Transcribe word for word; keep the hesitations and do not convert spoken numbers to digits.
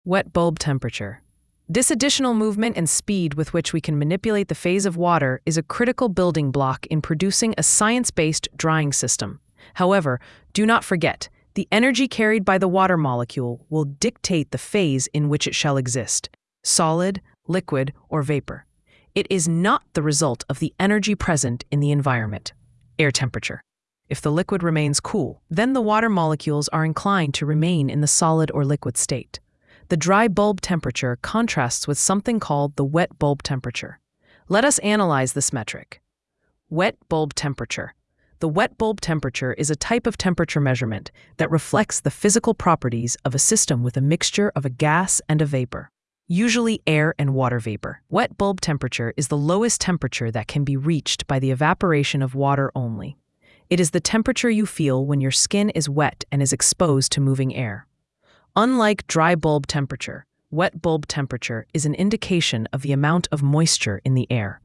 Wet bulb temperature. This additional movement and speed with which we can manipulate the phase of water is a critical building block in producing a science-based drying system. However, do not forget, the energy carried by the water molecule will dictate the phase in which it shall exist, solid, liquid, or vapor. It is not the result of the energy present in the environment. Air temperature. If the liquid remains cool, then the water molecules are inclined to remain in the solid or liquid state. The dry bulb temperature contrasts with something called the wet bulb temperature. Let us analyze this metric. Wet bulb temperature. The wet bulb temperature is a type of temperature measurement that reflects the physical properties of a system with a mixture of a gas and a vapor, usually air and water vapor. Wet bulb temperature is the lowest temperature that can be reached by the evaporation of water only. It is the temperature you feel when your skin is wet and is exposed to moving air. Unlike dry bulb temperature, wet bulb temperature is an indication of the amount of moisture in the air.